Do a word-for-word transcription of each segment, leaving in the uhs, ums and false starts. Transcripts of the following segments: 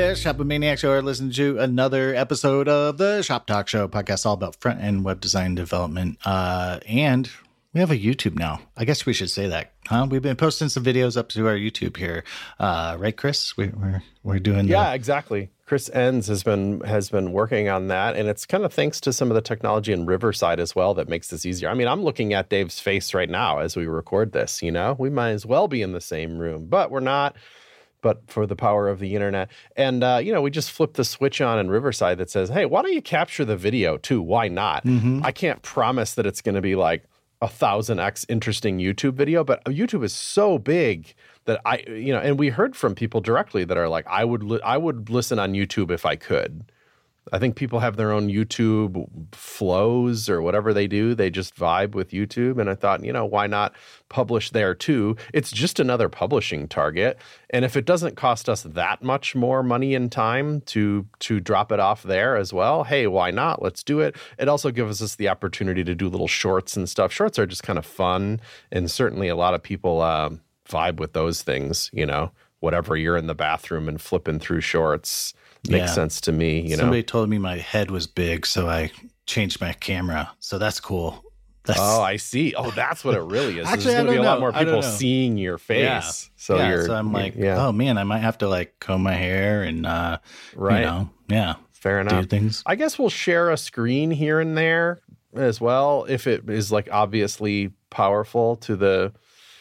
there, Shop Maniacs. You are listening to another episode of the Shop Talk Show podcast, all about front end web design development. Uh, and we have a YouTube now. I guess we should say that, huh? We've been posting some videos up to our YouTube here, uh, right, Chris? We, we're we're doing the- yeah, exactly. Chris Enns has been has been working on that, and it's kind of thanks to some of the technology in Riverside as well that makes this easier. I mean, I'm looking at Dave's face right now as we record this. You know, we might as well be in the same room, but we're not. But for the power of the internet. And, uh, you know, we just flipped the switch on in Riverside that says, hey, why don't you capture the video too? Why not? Mm-hmm. I can't promise that it's going to be like a thousand X interesting YouTube video, but YouTube is so big that I, you know, and we heard from people directly that are like, I would, li- I would listen on YouTube if I could. I think people have their own YouTube flows or whatever they do. They just vibe with YouTube. And I thought, you know, why not publish there too? It's just another publishing target. And if it doesn't cost us that much more money and time to to drop it off there as well, hey, why not? Let's do it. It also gives us the opportunity to do little shorts and stuff. Shorts are just kind of fun. And certainly a lot of people uh, vibe with those things, you know, whatever you're in the bathroom and flipping through shorts. Makes yeah. sense to me, you know. Somebody told me my head was big, so I changed my camera. So that's cool. That's... Oh, I see. Oh, that's what it really is. Actually, There's going to be a know. lot more people seeing your face. Yeah. So yeah, you're. So I'm like, yeah. oh man, I might have to like comb my hair and, uh, right. you know, yeah, fair enough. Do things. I guess we'll share a screen here and there as well if it is like obviously powerful to the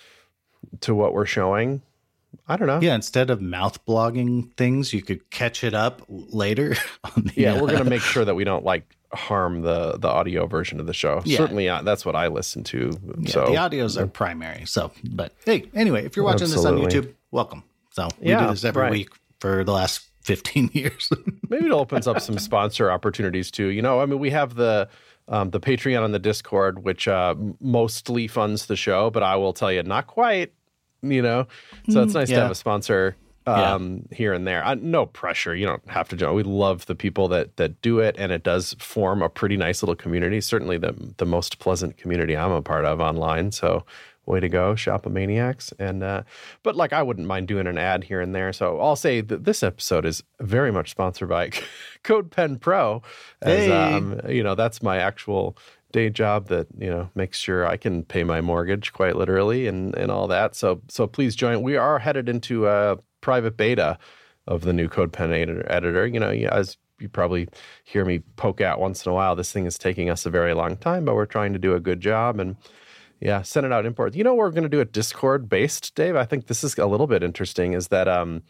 to what we're showing. I don't know. Yeah, instead of mouth blogging things, you could catch it up later. On the, yeah, uh, we're going to make sure that we don't like harm the the audio version of the show. Yeah. Certainly, uh, that's what I listen to. Yeah, so the audios are primary. So, but hey, anyway, if you're watching Absolutely. this on YouTube, welcome. So we yeah, do this every right. week for the last fifteen years. Maybe it opens up some sponsor opportunities too. You know, I mean, we have the. Um, the Patreon and the Discord, which uh, mostly funds the show, but I will tell you, not quite. You know, so it's nice yeah. to have a sponsor um, yeah. here and there. Uh, no pressure. You don't have to join. We love the people that that do it, and it does form a pretty nice little community. Certainly the the most pleasant community I'm a part of online. So way to go, Shopomaniacs. And uh, but like I wouldn't mind doing an ad here and there. So I'll say that this episode is very much sponsored by CodePen Pro. As, hey. um, you know, that's my actual day job that, you know, makes sure I can pay my mortgage quite literally and, and all that. So so please join. We are headed into a private beta of the new CodePen editor. editor. You know, as you probably hear me poke out once in a while, this thing is taking us a very long time, but we're trying to do a good job. And yeah, send it out, import. You know what we're going to do it Discord based, Dave? I think this is a little bit interesting is that um,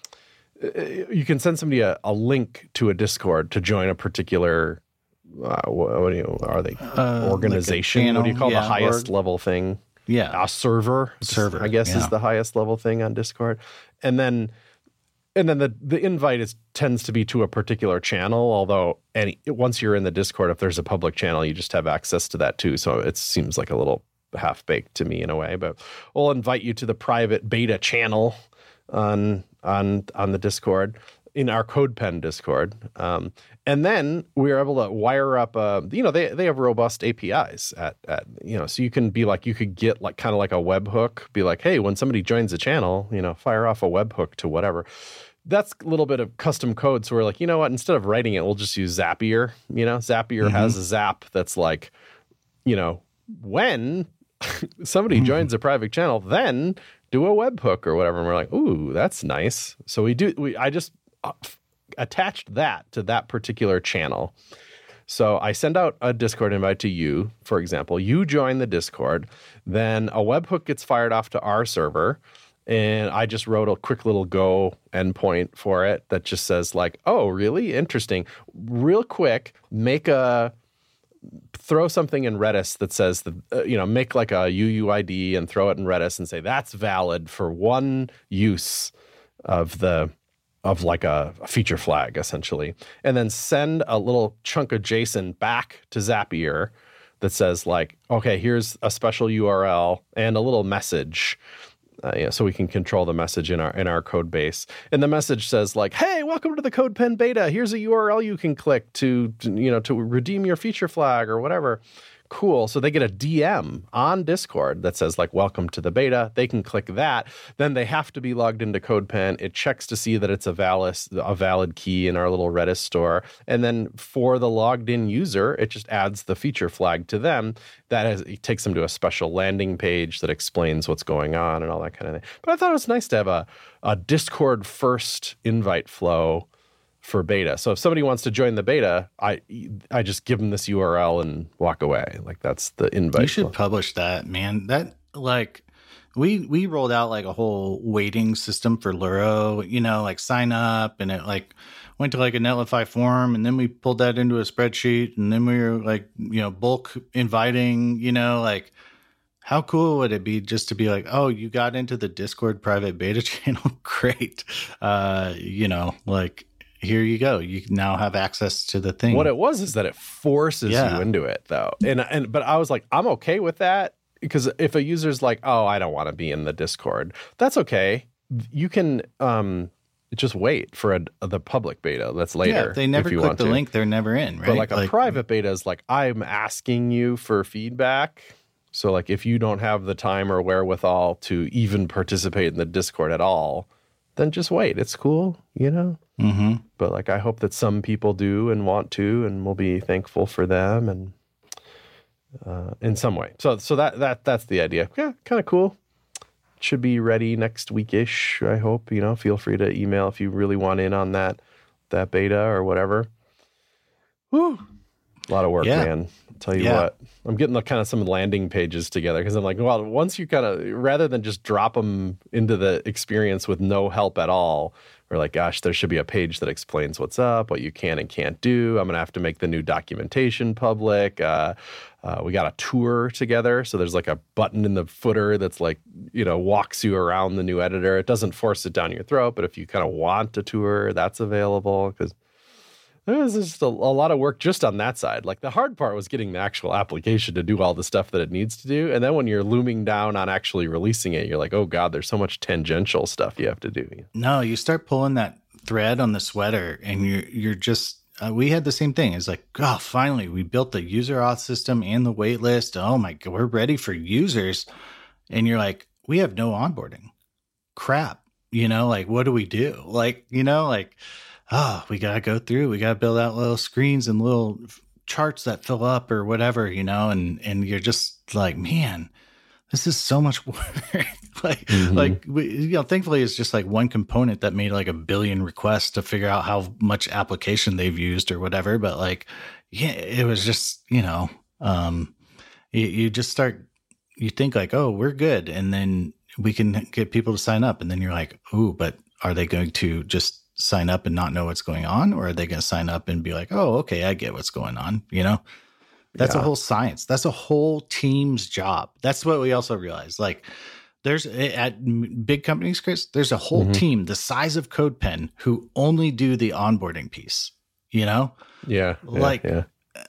you can send somebody a, a link to a Discord to join a particular Uh, what, what do you are they uh, organization? Like what do you call yeah, the highest or, level thing? Yeah, a server. Server, I guess yeah. is the highest level thing on Discord, and then and then the the invite is tends to be to a particular channel. Although any once you're in the Discord, if there's a public channel, you just have access to that too. So it seems like a little half baked to me in a way. But we'll invite you to the private beta channel on on on the Discord. In our CodePen Discord. Um, and then we are able to wire up, uh, you know, they, they have robust A P Is at, at, you know, so you can be like, you could get like kind of like a webhook, be like, hey, when somebody joins a channel, you know, fire off a webhook to whatever. That's a little bit of custom code. So we're like, you know what, instead of writing it, we'll just use Zapier. You know, Zapier mm-hmm. has a Zap that's like, you know, when somebody mm-hmm. joins a private channel, then do a webhook or whatever. And we're like, ooh, that's nice. So we do, we, I just, Uh, attached that to that particular channel. So I send out a Discord invite to you, for example. You join the Discord, then a webhook gets fired off to our server, and I just wrote a quick little Go endpoint for it that just says like, oh, really? Interesting. Real quick, make a throw something in Redis that says, the, uh, you know, make like a U U I D and throw it in Redis and say that's valid for one use of the of like a, a feature flag, essentially. And then send a little chunk of JSON back to Zapier that says like, okay, here's a special U R L and a little message. Uh, yeah, so we can control the message in our in our code base. And the message says like, hey, welcome to the CodePen beta. Here's a U R L you can click to, to you know, to redeem your feature flag or whatever. cool. So they get a D M on Discord that says like, welcome to the beta. They can click that. Then they have to be logged into CodePen. It checks to see that it's a valid, a valid key in our little Redis store. And then for the logged in user, it just adds the feature flag to them. That has, it takes them to a special landing page that explains what's going on and all that kind of thing. But I thought it was nice to have a, a Discord first invite flow for beta. So if somebody wants to join the beta, I I just give them this U R L and walk away. Like that's the invite. You should flow. publish that, man. That like we we rolled out like a whole waiting system for Luro, you know, like sign up, and it like went to like a Netlify form, and then we pulled that into a spreadsheet, and then we were like, you know, bulk inviting, you know, like how cool would it be just to be like, oh, you got into the Discord private beta channel? Great. Uh, you know, like here you go. You now have access to the thing. What it was is that it forces Yeah. you into it, though. And and but I was like, I'm okay with that, because if a user's like, oh, I don't want to be in the Discord, that's okay. You can um, just wait for a, the public beta that's later. Yeah, if they never if you click want the to. link, they're never in, right? But like a private beta is like, I'm asking you for feedback. So like if you don't have the time or wherewithal to even participate in the Discord at all, then just wait. It's cool, you know? Mm-hmm. But like, I hope that some people do and want to, and we'll be thankful for them and uh, in some way. So so that that that's the idea. Yeah, kind of cool. Should be ready next weekish, I hope. You know, feel free to email if you really want in on that that beta or whatever. Whew. A lot of work, Yeah. man. I'll tell you Yeah. what. I'm getting the kind of some landing pages together because I'm like, well, once you kind of, rather than just drop them into the experience with no help at all, we're like, gosh, there should be a page that explains what's up, what you can and can't do. I'm going to have to make the new documentation public. Uh, uh, we got a tour together. So there's like a button in the footer that's like, you know, walks you around the new editor. It doesn't force it down your throat, but if you kind of want a tour, that's available, because there's just a, a lot of work just on that side. Like the hard part was getting the actual application to do all the stuff that it needs to do. And then when you're looming down on actually releasing it, you're like, oh God, there's so much tangential stuff you have to do. No, you start pulling that thread on the sweater, and you're you're just. Uh, we had the same thing. It's like, oh, finally, we built the user auth system and the wait list. Oh my God, we're ready for users. And you're like, we have no onboarding. Crap. You know, like, what do we do? Like, you know, like, oh, we got to go through. We got to build out little screens and little charts that fill up or whatever, you know, and, and you're just like, man, this is so much work. like, Mhm. like we, you know, thankfully it's just like one component that made like a billion requests to figure out how much application they've used or whatever. But like, yeah, it was just, you know, um, you, you just start, you think like, oh, we're good. And then we can get people to sign up. And then you're like, ooh, but are they going to just sign up and not know what's going on? Or are they going to sign up and be like, oh, okay, I get what's going on. You know? That's Yeah. a whole science. That's a whole team's job. That's what we also realized. Like there's at m- big companies, Chris, there's a whole Mhm. team the size of CodePen who only do the onboarding piece, you know, Yeah. yeah, Like- yeah.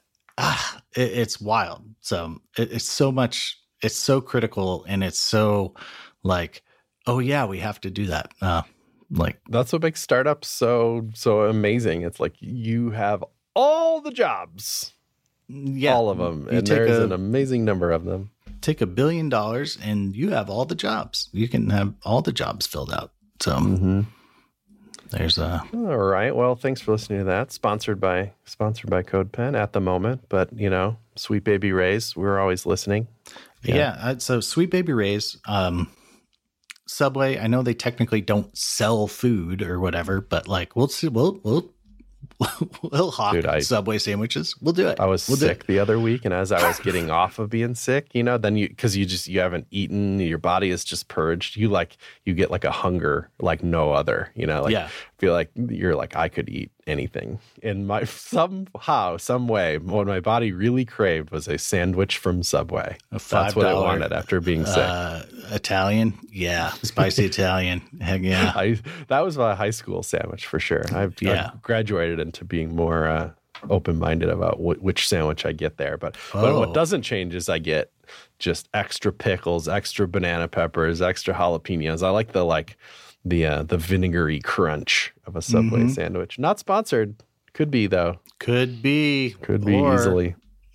ah, it, it's wild. So it, it's so much, it's so critical. And it's so like, oh yeah, we have to do that. Uh, like, That's what makes startups so, so amazing. It's like you have all the jobs, yeah, all of them. you And take there's a- an amazing number of them. take a billion dollars and you have all the jobs. You can have all the jobs filled out. So Mm-hmm. there's a, All right. Well, thanks for listening to that. Sponsored by sponsored by CodePen at the moment, but you know, Sweet Baby Ray's, we're always listening. yeah. Yeah. uh, so Sweet Baby Ray's, um, Subway. I know they technically don't sell food or whatever, but like we'll see, we'll we'll we'll hawk Dude, I- Subway sandwiches. We'll do it. I was We'll do sick the other week, and as I was getting off of being sick, you know, then you because you just you haven't eaten, your body is just purged. You like you get like a hunger like no other. You know, like Yeah. feel like you're like I could eat anything. And my somehow, some way, what my body really craved was a sandwich from Subway. A That's what I five dollar, wanted after being sick. Uh, Italian, yeah, spicy Italian. Heck yeah. I that was my high school sandwich for sure. I've, Yeah. I've graduated into being more uh, open-minded about wh- which sandwich I get there. But, but Oh. what doesn't change is I get just extra pickles, extra banana peppers, extra jalapenos. I like the like the uh, the vinegary crunch of a Subway Mhm. sandwich. Not sponsored. Could be though. Could be. Could be Or- easily.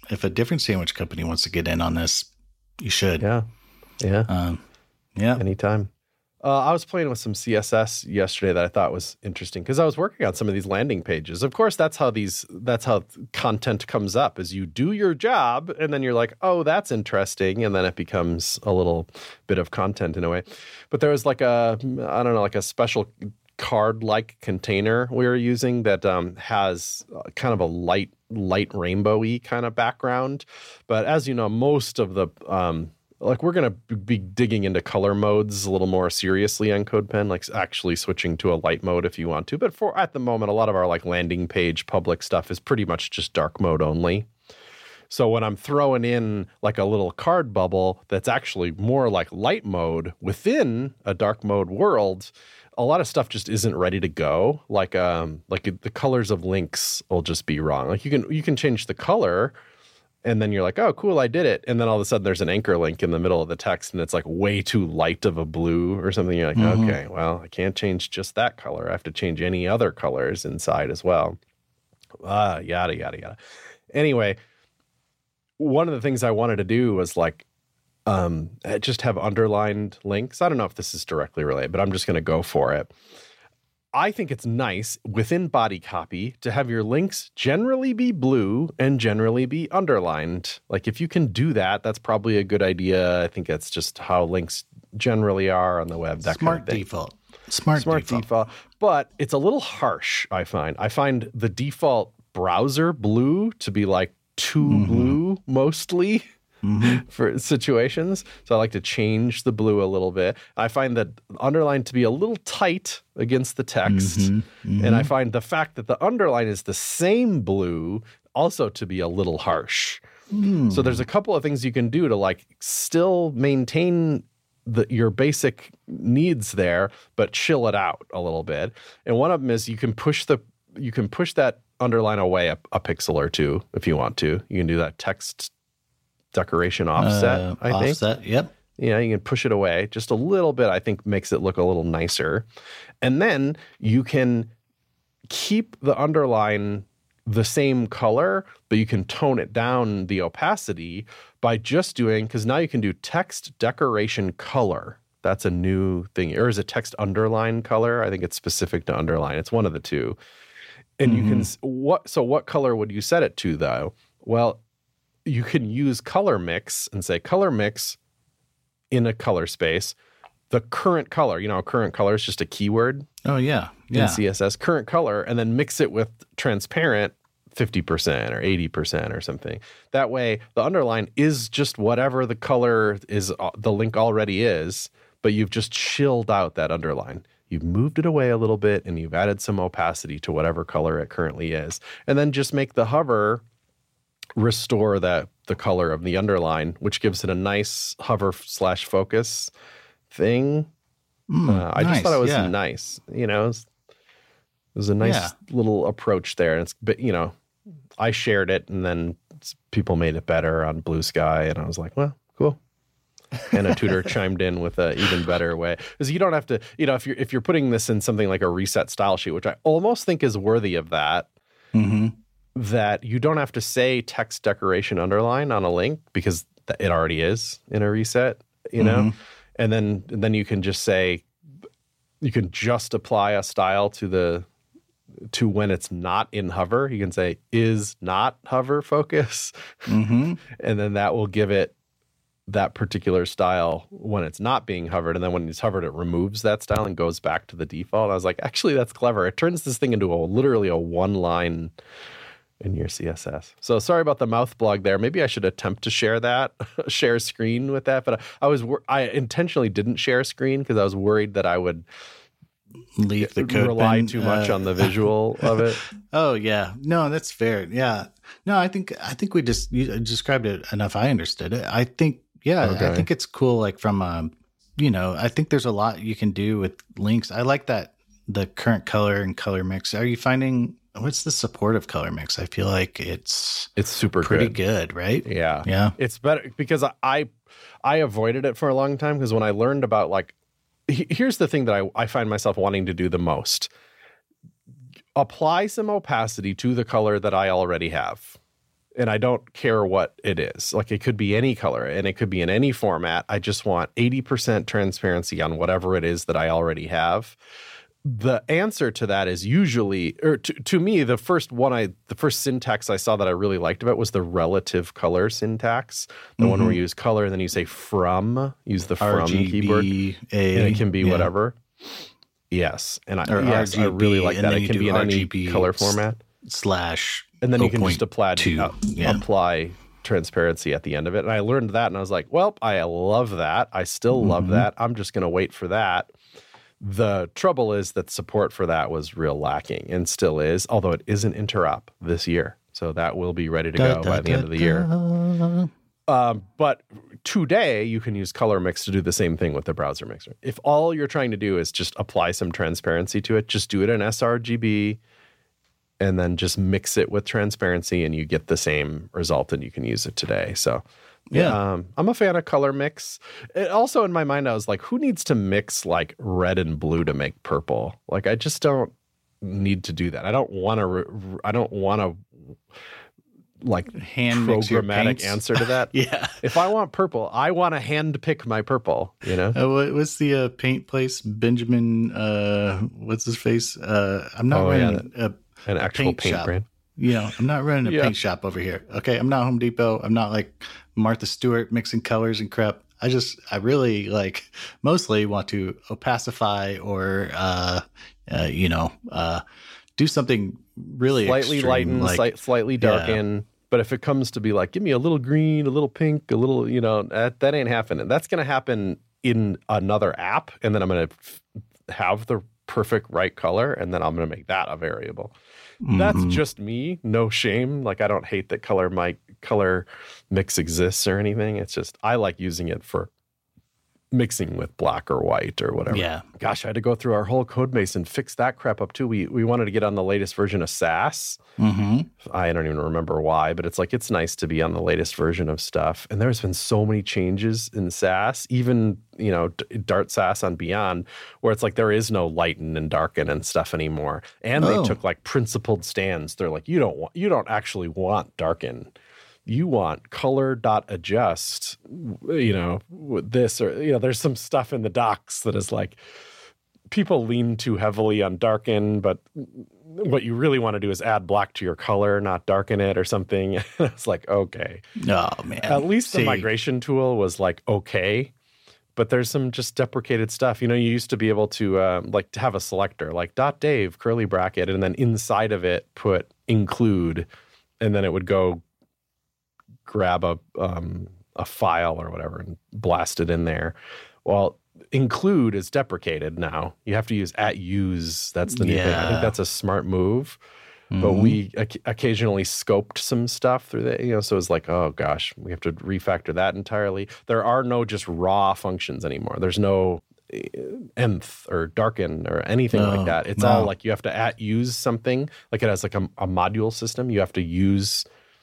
if a different sandwich company wants to get in on this, you should. Yeah. Yeah. Um, yeah. Anytime. Uh, I was playing with some C S S yesterday that I thought was interesting because I was working on some of these landing pages. Of course, that's how these that's how content comes up. Is you do your job and then you're like, oh, that's interesting, and then it becomes a little bit of content in a way. But there was like a I don't know like a special card-like container we were using that um, has kind of a light light rainbowy kind of background. But as you know, most of the um, Like we're going to be digging into color modes a little more seriously on CodePen, like actually switching to a light mode if you want to. But for at the moment, a lot of our like landing page public stuff is pretty much just dark mode only. So when I'm throwing in like a little card bubble that's actually more like light mode within a dark mode world, a lot of stuff just isn't ready to go. Like um like the colors of links will just be wrong. Like you can you can change the color. And then you're like, oh, cool, I did it. And then all of a sudden there's an anchor link in the middle of the text and it's like way too light of a blue or something. You're like, mm-hmm. okay, well, I can't change just that color. I have to change any other colors inside as well. Uh, yada, yada, yada. Anyway, one of the things I wanted to do was like um, just have underlined links. I don't know if this is directly related, but I'm just going to go for it. I think it's nice within body copy to have your links generally be blue and generally be underlined. Like if you can do that, that's probably a good idea. I think that's just how links generally are on the web. That Smart kind of thing. default. Smart, Smart default. default. But it's a little harsh, I find. I find the default browser blue to be like too mm-hmm. blue mostly. Mm-hmm. for situations. So I like to change the blue a little bit. I find that underline to be a little tight against the text. Mm-hmm. Mm-hmm. And I find the fact that the underline is the same blue also to be a little harsh. Mm. So there's a couple of things you can do to like still maintain the, your basic needs there, but chill it out a little bit. And one of them is you can push the you can push that underline away a, a pixel or two if you want to. You can do that text decoration offset, uh, I think. Offset, yep. Yeah, you can push it away just a little bit, I think makes it look a little nicer. And then you can keep the underline the same color, but you can tone it down the opacity by just doing, because now you can do text decoration color. That's a new thing. Or is it text underline color? I think it's specific to underline. It's one of the two. And mm-hmm. you can, what? so what color would you set it to though? Well, you can use color mix and say color mix in a color space, the current color, you know, current color is just a keyword. Oh yeah. Yeah. In C S S, current color, and then mix it with transparent fifty percent or eighty percent or something. That way the underline is just whatever the color is, the link already is, but you've just chilled out that underline. You've moved it away a little bit and you've added some opacity to whatever color it currently is. And then just make the hover restore that the color of the underline, which gives it a nice hover slash focus thing. Mm, uh, I nice. just thought it was yeah. nice. You know, it was, it was a nice yeah. little approach there. And it's, but you know, I shared it and then people made it better on Blue Sky, and I was like, well, cool. And a tutor chimed in with an even better way, because you don't have to, you know, if you're if you're putting this in something like a reset style sheet, which I almost think is worthy of that. Mm-hmm. That you don't have to say text decoration underline on a link because it already is in a reset, you know? Mm-hmm. And then and then you can just say, you can just apply a style to the, to when it's not in hover. You can say is not hover focus. Mm-hmm. And then that will give it that particular style when it's not being hovered. And then when it's hovered, it removes that style and goes back to the default. I was like, actually, that's clever. It turns this thing into a literally a one line in your C S S. So sorry about the mouth blog there. Maybe I should attempt to share that, share screen with that. But I, I was, I intentionally didn't share screen because I was worried that I would leave the code rely pen, too much uh, on the visual of it. Oh yeah, no, that's fair. Yeah, no, I think I think we just you described it enough. I understood it. I think yeah, okay. I think it's cool. Like from um, you know, I think there's a lot you can do with links. I like that the current color and color mix. Are you finding? What's the support of color mix? I feel like it's it's super pretty good. good, right? Yeah, yeah. It's better because I I avoided it for a long time because when I learned about like, here's the thing that I I find myself wanting to do the most: apply some opacity to the color that I already have. And I don't care what it is. Like it could be any color and it could be in any format. I just want eighty percent transparency on whatever it is that I already have. The answer to that is usually, or to, to me, the first one I, the first syntax I saw that I really liked about was the relative color syntax. The mm-hmm. one where you use color and then you say from, use the from R G B keyword. A, and it can be yeah. whatever. Yes. And I, or yes, R G B, I really like that. It can be in R G B any color format. Slash And then you can just apply, uh, yeah. apply transparency at the end of it. And I learned that and I was like, well, I love that. I still mm-hmm. love that. I'm just going to wait for that. The trouble is that support for that was real lacking and still is, although it is an interop this year. So that will be ready to go da, da, by the da, end of the year. Um, but today you can use Color Mix to do the same thing with the browser mixer. If all you're trying to do is just apply some transparency to it, just do it in sRGB and then just mix it with transparency and you get the same result and you can use it today. So yeah, um, I'm a fan of Color Mix. It also in my mind, I was like, who needs to mix like red and blue to make purple? Like, I just don't need to do that. I don't want to, re- I don't want to like hand programmatic answer to that. Yeah. If I want purple, I want to hand pick my purple, you know? Uh, what, what's the uh, paint place? Benjamin, uh, what's his face? Uh, I'm not oh, running yeah, a, an actual paint, paint shop. brand. You know, I'm not running a yeah. paint shop over here. Okay. I'm not Home Depot. I'm not like Martha Stewart mixing colors and crap. I just, I really like mostly want to opacify or, uh, uh you know, uh, do something really slightly extreme, lighten, like, slight, slightly darken. Yeah. But if it comes to be like, give me a little green, a little pink, a little, you know, that, that ain't happening. That's going to happen in another app. And then I'm going to f- have the perfect right color. And then I'm going to make that a variable. Mm-hmm. That's just me. No shame. Like, I don't hate that color, my color mix exists or anything. It's just, I like using it for mixing with black or white or whatever. Yeah. Gosh, I had to go through our whole code base and fix that crap up too. We we wanted to get on the latest version of Sass. Mm-hmm. I don't even remember why, but it's like, it's nice to be on the latest version of stuff. And there's been so many changes in Sass, even, you know, Dart Sass on Beyond, where it's like there is no lighten and darken and stuff anymore. And oh. they took like principled stands. They're like, you don't want, you don't actually want darken. You want color dot adjust, you know, with this or, you know, there's some stuff in the docs that is like, people lean too heavily on darken, but what you really want to do is add black to your color, not darken it or something. It's like, okay. Oh, man. At least See. the migration tool was like, okay. But there's some just deprecated stuff. You know, you used to be able to um, like to have a selector like dot Dave, curly bracket, and then inside of it put include, and then it would go grab a um, a file or whatever and blast it in there. Well, include is deprecated now. You have to use at use. That's the new yeah. thing. I think that's a smart move. Mm-hmm. But we o- occasionally scoped some stuff through that, you know, so it's like, oh gosh, we have to refactor that entirely. There are no just raw functions anymore. There's no nth or darken or anything no, like that. It's no. all like you have to at use something. Like it has like a, a module system. You have to use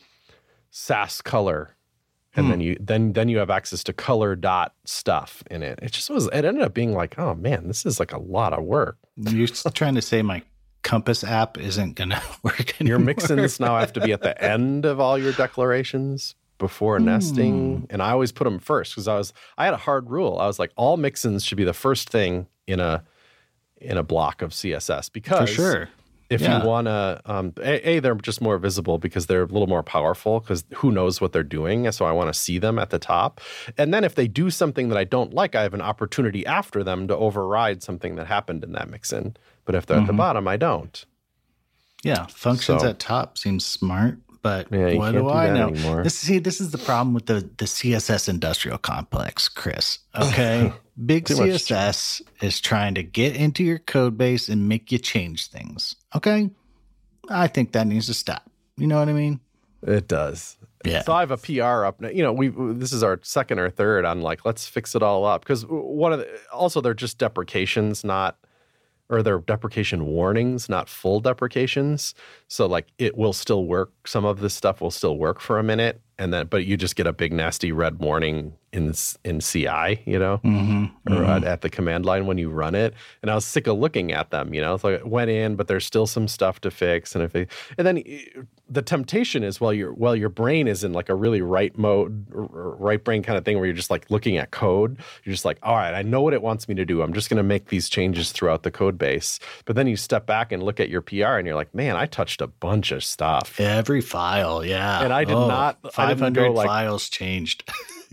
Sass color, and hmm. then you then then you have access to color dot stuff in it. It just was. It ended up being like, oh man, this is like a lot of work. You're trying to say my Compass app isn't going to work anymore. Your mixins now have to be at the end of all your declarations before hmm. nesting, and I always put them first because I was I had a hard rule. I was like, all mixins should be the first thing in a in a block of C S S because for sure. If yeah. you want to, um, a, a, they're just more visible because they're a little more powerful because who knows what they're doing. So I want to see them at the top. And then if they do something that I don't like, I have an opportunity after them to override something that happened in that mixin. But if they're mm-hmm. at the bottom, I don't. Yeah, functions so, at top seems smart. But yeah, what do, do I know? Anymore. This, see, this is the problem with the, the C S S industrial complex, Chris. Okay? Big C S S is trying to get into your code base and make you change things. Okay? I think that needs to stop. You know what I mean? It does. Yeah. So I have a P R up now. You know, we this is our second or third on like, let's fix it all up. Because one of the, also they're just deprecations, not, or they're deprecation warnings, not full deprecations. So like it will still work. Some of this stuff will still work for a minute. And then, but you just get a big nasty red warning in in C I, you know, Mm-hmm. or Mm-hmm. at, at the command line when you run it. And I was sick of looking at them, you know. So I went in, but there's still some stuff to fix. And if it, and then the temptation is while your while your brain is in like a really right mode, right brain kind of thing where you're just like looking at code, you're just like, all right, I know what it wants me to do. I'm just going to make these changes throughout the code base. But then you step back and look at your P R and you're like, man, I touched a bunch of stuff. Every file, yeah. And I did oh, not. five hundred I didn't go like, files changed.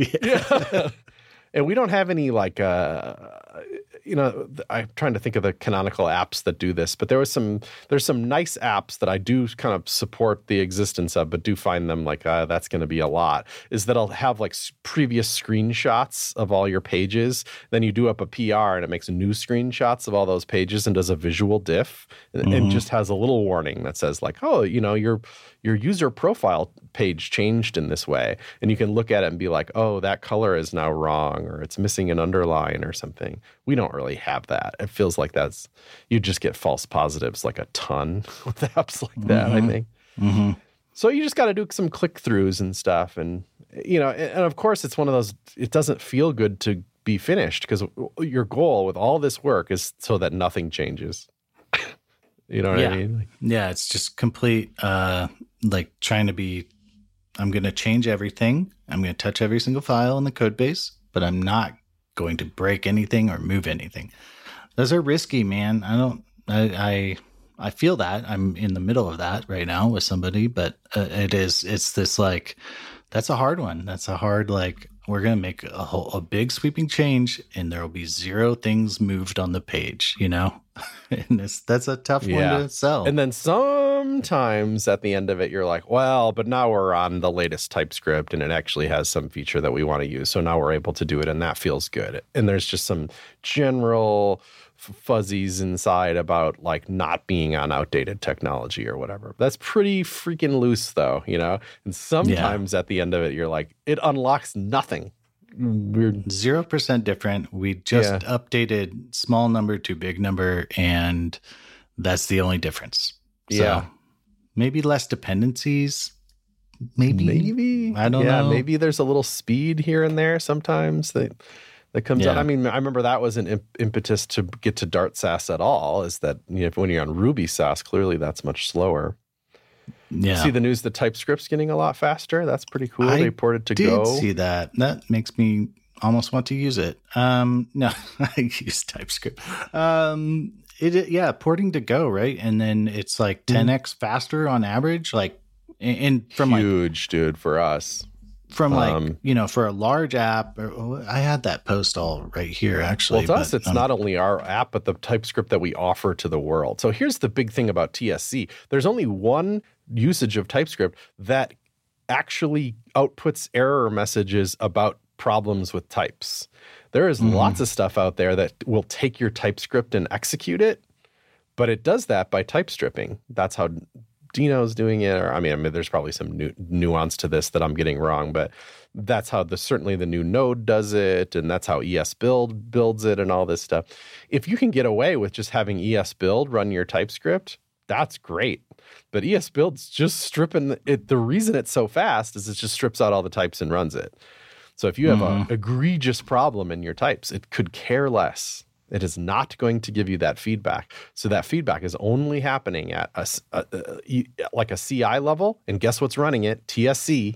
yeah. And we don't have any like, uh, you know, I'm trying to think of the canonical apps that do this, but there was some, there's some nice apps that I do kind of support the existence of, but do find them like, uh, that's going to be a lot, is that I'll have like previous screenshots of all your pages. Then you do up a P R and it makes new screenshots of all those pages and does a visual diff and, Mm-hmm. and just has a little warning that says like, oh, you know, your, your user profile page changed in this way. And you can look at it and be like, oh, that color is now wrong, or it's missing an underline or something. We don't really have that. It feels like that's, you just get false positives like a ton with apps like that, Mm-hmm. I think. Mm-hmm. So you just got to do some click throughs and stuff. And, you know, and, and of course it's one of those, it doesn't feel good to be finished because your goal with all this work is so that nothing changes. You know what Yeah. I mean? Like, Yeah, it's just complete, uh, like trying to be, I'm going to change everything. I'm going to touch every single file in the code base, but I'm not going to break anything or move anything. Those are risky, man. I don't, I, I, I feel that I'm in the middle of that right now with somebody, but uh, it is, it's this like, that's a hard one. That's a hard, like, we're going to make a whole, a big sweeping change and there will be zero things moved on the page, you know? And this, that's a tough Yeah. one to sell. And then sometimes at the end of it, you're like, well, but now we're on the latest TypeScript and it actually has some feature that we want to use. So now we're able to do it and that feels good. And there's just some general f- fuzzies inside about like not being on outdated technology or whatever. That's pretty freaking loose though, you know? And sometimes at the end of it, you're like, it unlocks nothing. Weird. Zero percent different. We just Yeah. updated small number to big number, and that's the only difference. So Yeah. maybe less dependencies. Maybe. Maybe. I don't yeah, know. maybe there's a little speed here and there sometimes that that comes Yeah. out. I mean, I remember that was an imp- impetus to get to Dart S A S at all, is that you know, when you're on Ruby S A S, clearly that's much slower. Yeah. See the news that TypeScript's getting a lot faster? That's pretty cool. I They ported to did Go. see that. That makes me almost want to use it. Um, no, I use TypeScript. Um, it yeah, porting to Go, right? And then it's like ten x faster on average. Like, and from like Huge, dude, for us. from like Um, you know for a large app. Or, I had that post all right here actually. Well, to us, but, it's um, not only our app, but the TypeScript that we offer to the world. So here's the big thing about T S C. There's only one usage of TypeScript that actually outputs error messages about problems with types. There is Mhm. lots of stuff out there that will take your TypeScript and execute it, but it does that by type stripping. That's how Dino's doing it. Or I mean, I mean there's probably some nu- nuance to this that I'm getting wrong, but that's how the certainly the new Node does it, and that's how ESBuild builds it and all this stuff. If you can get away with just having ESBuild run your TypeScript, that's great. But ESBuild's just stripping it. The reason it's so fast is it just strips out all the types and runs it. So if you have Mhm. an egregious problem in your types, it could care less. It is not going to give you that feedback. So that feedback is only happening at a, s- a- a- like a C I level. And guess what's running it? T S C.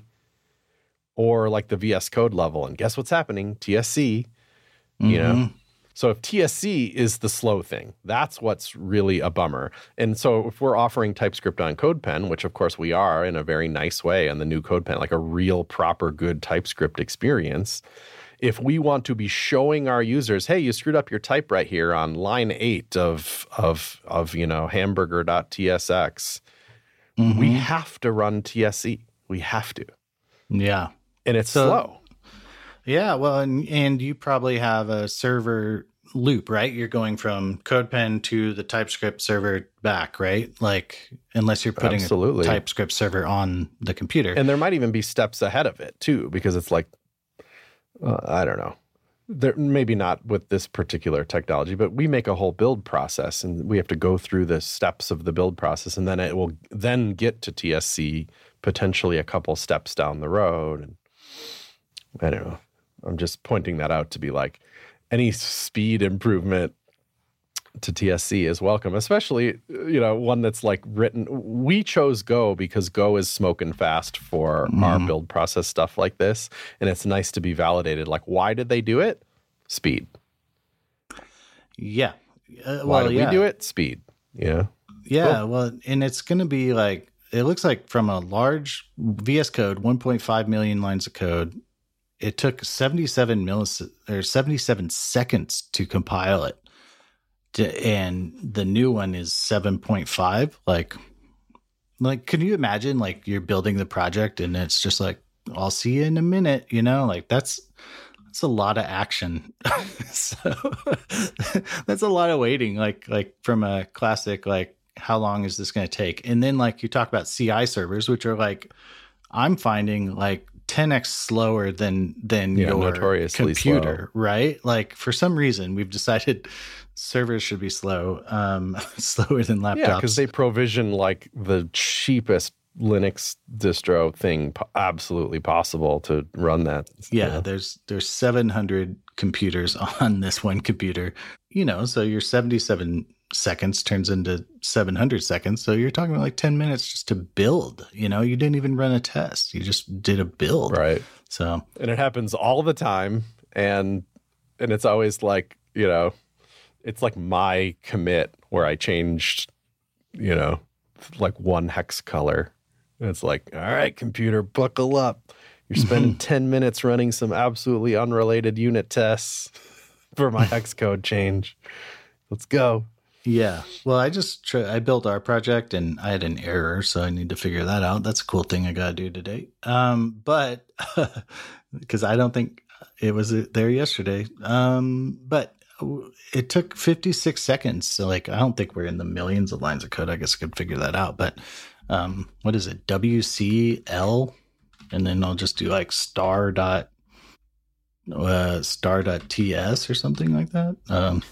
Or like the V S Code level. And guess what's happening? T S C. You know? Mhm. So if T S C is the slow thing, that's what's really a bummer. And so if we're offering TypeScript on CodePen, which of course we are in a very nice way on the new CodePen, like a real proper good TypeScript experience, if we want to be showing our users, hey, you screwed up your type right here on line eight of of of you know hamburger.tsx, Mhm. we have to run T S C. We have to. yeah. And it's So- slow. Yeah, well, and, and you probably have a server loop, right? You're going from CodePen to the TypeScript server back, right? Like, unless you're putting Absolutely. a TypeScript server on the computer. And there might even be steps ahead of it too, because it's like, uh, I don't know. There maybe not with this particular technology, but we make a whole build process and we have to go through the steps of the build process, and then it will then get to T S C potentially a couple steps down the road. And I don't know. I'm just pointing that out to be like, any speed improvement to T S C is welcome, especially, you know, one that's like written. We chose Go because Go is smoking fast for mm. our build process stuff like this. And it's nice to be validated. Like, why did they do it? Speed. Yeah. Uh, well, why did yeah. we do it? Speed. Yeah. Yeah. Cool. Well, and it's going to be like, it looks like from a large V S Code, one point five million lines of code, it took seventy-seven millis or seventy-seven seconds to compile it. And the new one is seven point five. Like, like, can you imagine like you're building the project and it's just like, I'll see you in a minute, you know, like that's, that's a lot of action. So that's a lot of waiting, like, like from a classic, like, how long is this going to take? And then like you talk about C I servers, which are like, I'm finding like ten x slower than, than yeah, your computer, slow. Right? Like for some reason we've decided servers should be slow, um, slower than laptops. Yeah, because they provision like the cheapest Linux distro thing po- absolutely possible to run that. Yeah, you know? there's there's seven hundred computers on this one computer. You know, so your seventy-seven seconds turns into seven hundred seconds. So you're talking about like ten minutes just to build. You know, you didn't even run a test. You just did a build. Right. So and it happens all the time, and and it's always like, you know, it's like my commit where I changed, you know, like one hex color. And it's like, all right, computer, buckle up. You're spending ten minutes running some absolutely unrelated unit tests for my hex code change. Let's go. Yeah. Well, I just, tr- I built our project and I had an error, so I need to figure that out. That's a cool thing I got to do today. Um, but because I don't think it was there yesterday. Um, but it took fifty-six seconds. So like, I don't think we're in the millions of lines of code. I guess I could figure that out. But um, what is it? W C L, and then I'll just do like star dot uh, star dot ts or something like that. Um,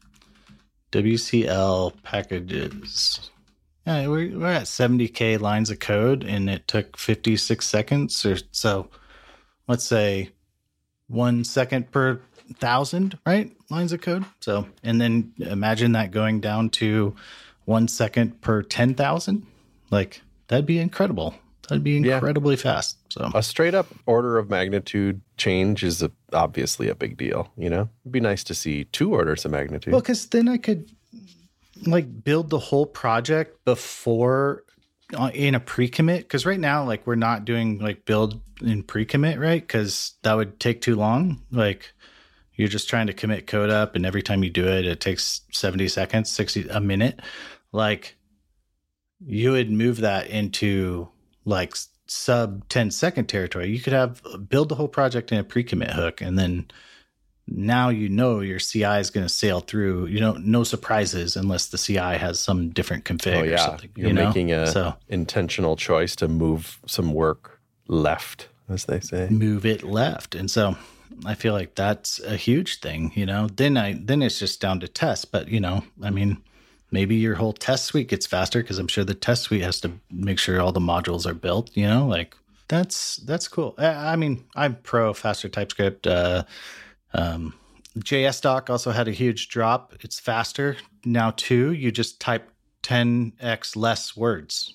W C L packages. Yeah, we're, we're at seventy K lines of code, and it took fifty-six seconds or so. Let's say one second per thousand, right? Lines of code. So, and then imagine that going down to one second per ten thousand. Like, that'd be incredible. That'd be incredibly yeah. fast. So, a straight up order of magnitude change is a, obviously a big deal. You know, it'd be nice to see two orders of magnitude. Well, because then I could like build the whole project before uh, in a pre-commit. Because right now, like, we're not doing like build in pre-commit, right? Because that would take too long. Like, you're just trying to commit code up, and every time you do it, it takes seventy seconds, sixty, a minute. Like, you would move that into like sub ten second territory. You could have build the whole project in a pre-commit hook, and then now you know your C I is going to sail through. You know, no surprises unless the C I has some different config oh, yeah. or something. You're you know? making a so, intentional choice to move some work left, as they say. Move it left. And so I feel like that's a huge thing, you know. Then I then it's just down to test. But, you know, I mean, maybe your whole test suite gets faster because I'm sure the test suite has to make sure all the modules are built, you know, like that's that's cool. I, I mean, I'm pro faster TypeScript. Uh, um, JSDoc also had a huge drop. It's faster now too. You just type ten x less words.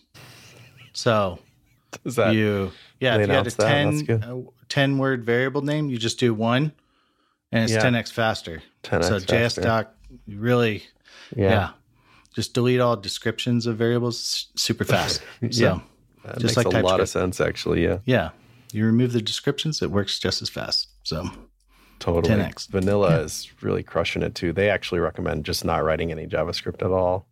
So Is that you, yeah, if you had a ten, uh, ten word variable name, you just do one and it's yeah. ten x faster. ten x so faster. JSDoc really, yeah. yeah. Just delete all descriptions of variables super fast. So yeah. That just makes like a TypeScript. lot of sense, actually. Yeah. Yeah. You remove the descriptions, it works just as fast. So totally. ten x. Vanilla yeah. is really crushing it too. They actually recommend just not writing any JavaScript at all.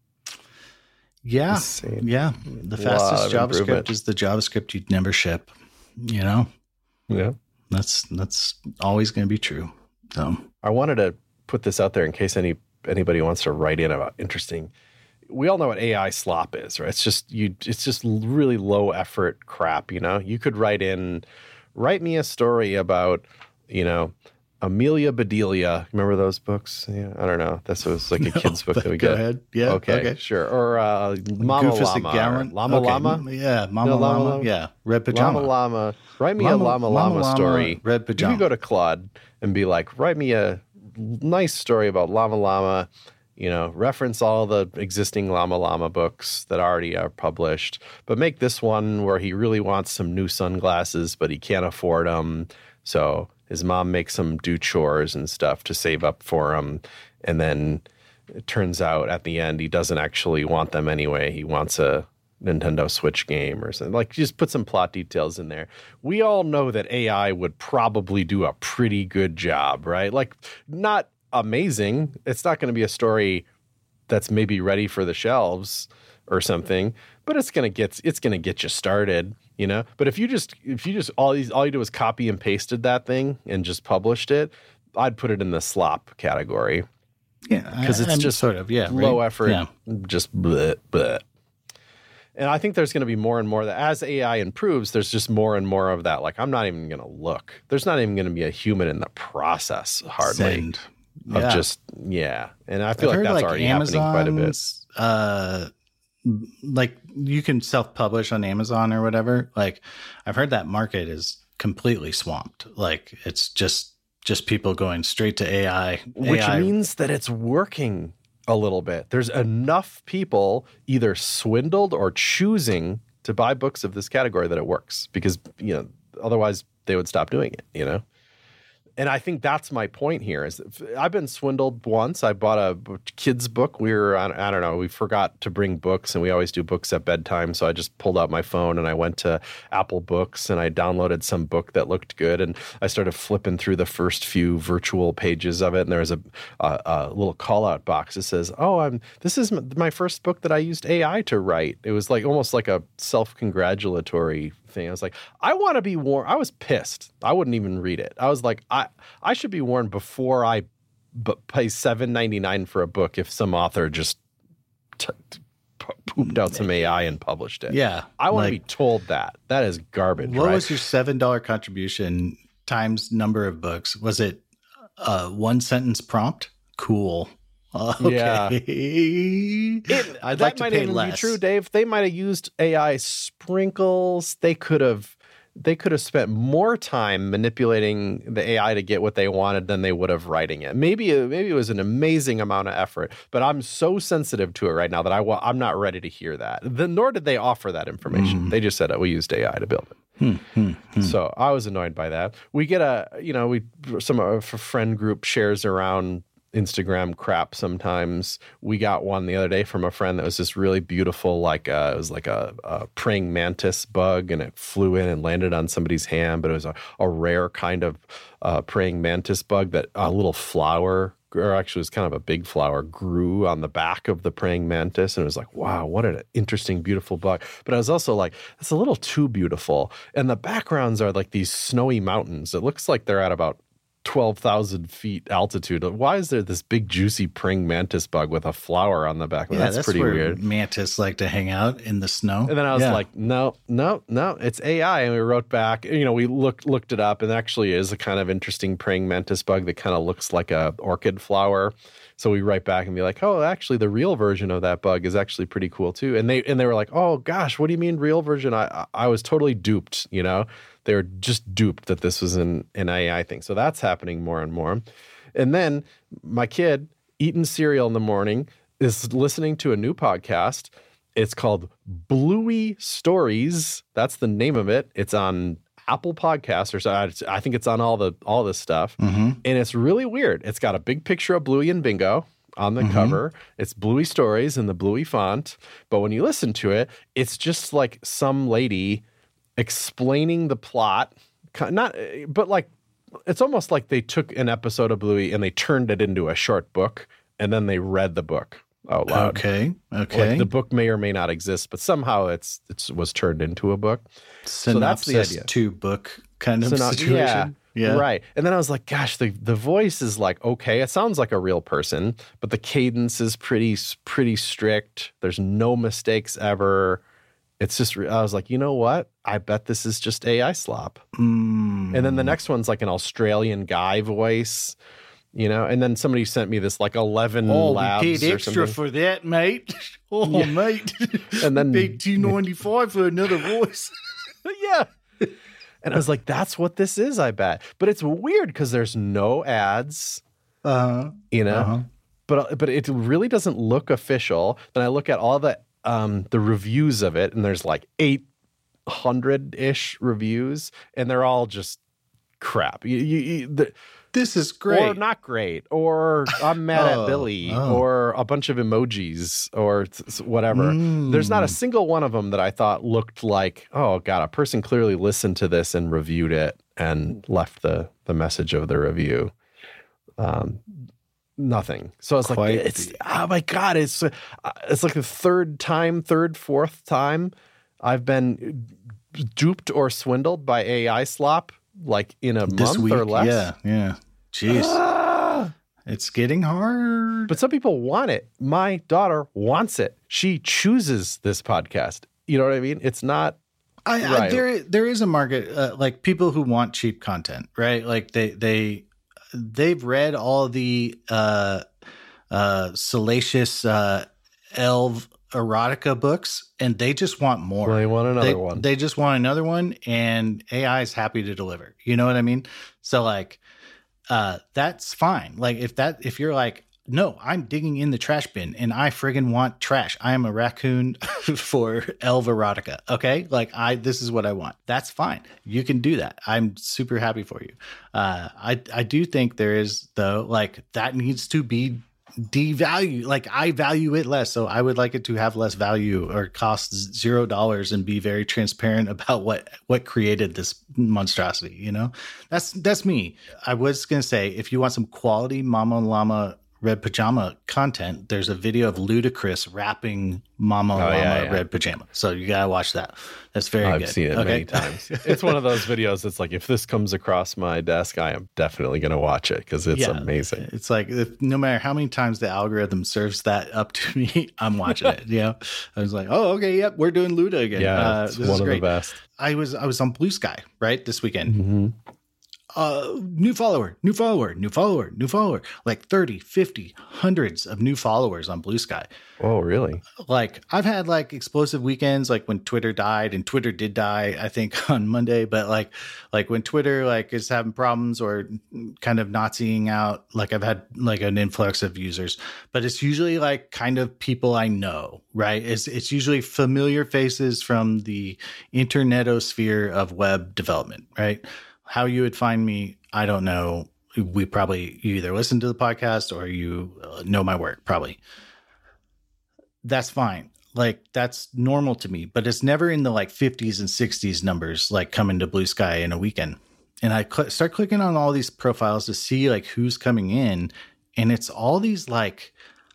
Yeah. Insane. Yeah. The fastest JavaScript is the JavaScript you'd never ship, you know? Yeah. That's that's always going to be true. So I wanted to put this out there in case any anybody wants to write in about interesting. We all know what A I slop is, right? It's just you. It's just really low effort crap. You know, you could write in, write me a story about, you know, Amelia Bedelia. Remember those books? Yeah, I don't know. This was like a No, kid's book but that we go got. ahead. Yeah, Okay, okay. sure. Or uh, Mama Goofus Llama. a Gallon. or Llama Okay, Llama. m- Yeah, Mama No, Llama Llama. Llama? Yeah, Red Pajama. Llama Llama. Write me Llama- a Llama Llama Llama Llama, story. Red Pajama. You could go to Claude and be like, write me a nice story about Llama Llama. You know, reference all the existing Llama Llama books that already are published, but make this one where he really wants some new sunglasses, but he can't afford them. So his mom makes him do chores and stuff to save up for him. And then it turns out at the end, he doesn't actually want them anyway. He wants a Nintendo Switch game or something. Like, just put some plot details in there. We all know that A I would probably do a pretty good job, right? Like, not amazing. It's not going to be a story that's maybe ready for the shelves or something, but it's going to get it's going to get you started, you know? But if you just if you just all these all you do is copy and pasted that thing and just published it, I'd put it in the slop category. Yeah, Because it's I'm just sort of yeah low right? effort, Yeah. just bleh, bleh. And I think there's going to be more and more that as A I improves, there's just more and more of that. Like, I'm not even going to look. There's not even going to be a human in the process, hardly. Send. Of Yeah. just, yeah. And I feel I've like heard, that's like, already happening quite a bit. Amazon's, Uh, like you can self-publish on Amazon or whatever. Like, I've heard that market is completely swamped. Like, it's just just people going straight to A I, Which A I means that it's working a little bit. There's enough people either swindled or choosing to buy books of this category that it works, because, you know, otherwise they would stop doing it, you know? And I think that's my point here is that I've been swindled once. I bought a kid's book. We were, I don't know, we forgot to bring books, and we always do books at bedtime. So I just pulled out my phone and I went to Apple Books and I downloaded some book that looked good. And I started flipping through the first few virtual pages of it. And there was a, a, a little call out box that says, oh, I'm, this is my first book that I used A I to write. It was like almost like a self-congratulatory thing. I was like, I want to be warned. I was pissed. I wouldn't even read it. I was like, I I should be warned before I b- pay seven ninety-nine for a book if some author just t- t- pooped out some A I and published it. Yeah, I want like, to be told that. That is garbage. What right? was your seven dollar contribution times number of books? Was it uh, one sentence prompt? Cool. Okay. Yeah. It, I'd that like to might pay even less. be true, Dave. They might have used A I sprinkles. They could have they could have spent more time manipulating the A I to get what they wanted than they would have writing it. Maybe maybe it was an amazing amount of effort, but I'm so sensitive to it right now that I wa- I'm not ready to hear that. The, nor did they offer that information. Mm. They just said, oh, we used A I to build it. Hmm, hmm, hmm. So I was annoyed by that. We get a, you know, we some of our friend group shares around Instagram crap sometimes. We got one the other day from a friend that was this really beautiful, like uh, it was like a, a praying mantis bug, and it flew in and landed on somebody's hand, but it was a, a rare kind of uh, praying mantis bug that a little flower, or actually it was kind of a big flower, grew on the back of the praying mantis. And it was like, wow, what an interesting, beautiful bug. But I was also like, it's a little too beautiful. And the backgrounds are like these snowy mountains. It looks like they're at about twelve thousand feet altitude. Why is there this big juicy praying mantis bug with a flower on the back? Yeah, that's, that's pretty where weird. Mantis like to hang out in the snow. And then I was Yeah. like, no, no, no, it's A I. And we wrote back, you know, we looked looked it up, and it actually is a kind of interesting praying mantis bug that kind of looks like a orchid flower. So we write back and be like, oh, actually the real version of that bug is actually pretty cool too. And they and they were like, oh gosh, what do you mean real version? I I was totally duped, you know? They were just duped that this was an, an A I thing. So that's happening more and more. And then my kid, eating cereal in the morning, is listening to a new podcast. It's called Bluey Stories. That's the name of it. It's on Apple Podcasts, or so. I think it's on all the all this stuff. Mm-hmm. And it's really weird. It's got a big picture of Bluey and Bingo on the Mm-hmm. cover. It's Bluey Stories in the Bluey font. But when you listen to it, it's just like some lady explaining the plot, not, but like, it's almost like they took an episode of Bluey and they turned it into a short book, and then they read the book out loud. Okay. Okay. Like the book may or may not exist, but somehow it's it was turned into a book. So that's the Synopsis idea. to book kind of So now- situation. Yeah, right. And then I was like, gosh, the, the voice is like, okay, it sounds like a real person, but the cadence is pretty pretty strict. There's no mistakes ever. It's just, I was like, you know what? I bet this is just A I slop. Mm. And then the next one's like an Australian guy voice, you know, and then somebody sent me this like eleven oh, labs we paid or extra something. for that, mate. Oh, Yeah. mate. And then paid two ninety-five for another voice. yeah. And I was like, that's what this is, I bet. But it's weird because there's no ads, Uh-huh. you know, Uh-huh. but but it really doesn't look official. Then I look at all the um, the reviews of it, and there's like eight hundred ish reviews, and they're all just crap. You, you, you, the, This is great. or not great, or I'm mad Oh, at Billy, oh. or a bunch of emojis, or th- th- whatever. Mm. There's not a single one of them that I thought looked like, oh god, a person clearly listened to this and reviewed it and left the the message of the review. Um, nothing. So I was Quite like, it's the- oh my god, it's uh, it's like the third time, third, fourth time I've been duped or swindled by A I slop, like in a This month week, or less. yeah, yeah. Jeez. Ah! It's getting hard. But some people want it. My daughter wants it. She chooses this podcast. You know what I mean? It's not I, I right. there there is a market, uh, like people who want cheap content, right? Like they they they've read all the uh uh salacious uh elf erotica books and they just want more. Well, they want another they, one. They just want another one, and A I is happy to deliver. You know what I mean? So like uh that's fine. Like if that if you're like, no, I'm digging in the trash bin and I friggin' want trash. I am a raccoon for Elv erotica. Okay. Like I, this is what I want. That's fine. You can do that. I'm super happy for you. Uh, I, I do think there is though, like that needs to be devalued. Like I value it less. So I would like it to have less value or cost zero dollars and be very transparent about what, what created this monstrosity. You know, that's, that's me. I was going to say, if you want some quality Mama Llama Red Pajama content, there's a video of Ludacris rapping Mama Oh, Llama yeah, yeah. Red Pajama. So you gotta watch that. That's very I've good. seen it Okay? many times. It's one of those videos that's like, if this comes across my desk, I am definitely going to watch it because it's Yeah. amazing. It's like if, no matter how many times the algorithm serves that up to me, I'm watching it. You know, I was like, oh, okay, yep, we're doing Luda again. Yeah, uh, it's this one is of great. the best. I was I was on Blue Sky right this weekend. Mm-hmm. Uh, new follower, new follower, new follower, new follower, like thirty, fifty, hundreds of new followers on Blue Sky. Oh, really? Like I've had like explosive weekends, like when Twitter died, and Twitter did die, I think on Monday, but like, like when Twitter like is having problems or kind of Naziing out, like I've had like an influx of users, but it's usually like kind of people I know, right? It's, it's usually familiar faces from the internetosphere of web development, right? How you would find me, I don't know. We probably, you either listen to the podcast or you uh, know my work, probably. That's fine. Like that's normal to me, but it's never in the like fifties and sixties numbers, like coming to Blue Sky in a weekend. And I cl- start clicking on all these profiles to see like who's coming in. And it's all these like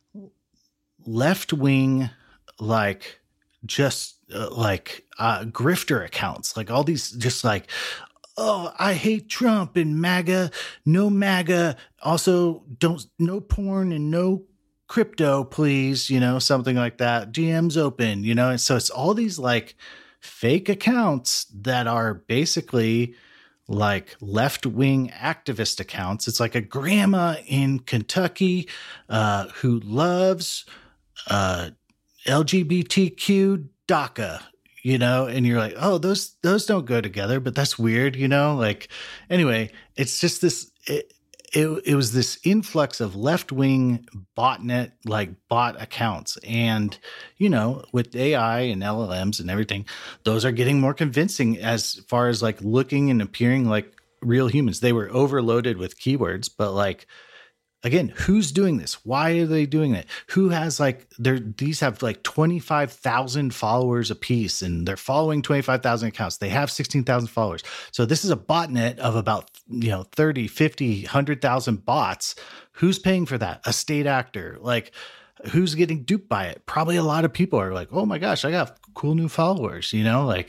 left wing, like just uh, like uh, grifter accounts, like all these just like, oh, I hate Trump and MAGA, no MAGA. Also, don't no porn and no crypto, please. You know, something like that. G M's open, you know. And so it's all these like fake accounts that are basically like left wing activist accounts. It's like a grandma in Kentucky uh, who loves uh, L G B T Q DACA. You know, and you're like, oh, those those don't go together, but that's weird, you know? Like, anyway, it's just this, it, it, it was this influx of left-wing botnet, like bot accounts. And, you know, with A I and L L Ms and everything, those are getting more convincing as far as like looking and appearing like real humans. They were overloaded with keywords, but like, again, who's doing this? Why are they doing it? Who has like they're these have like twenty-five thousand followers a piece and they're following twenty-five thousand accounts. They have sixteen thousand followers. So this is a botnet of about, you know, thirty, fifty, one hundred thousand bots. Who's paying for that? A state actor. Like who's getting duped by it? Probably a lot of people are like, oh my gosh, I got cool new followers, you know, like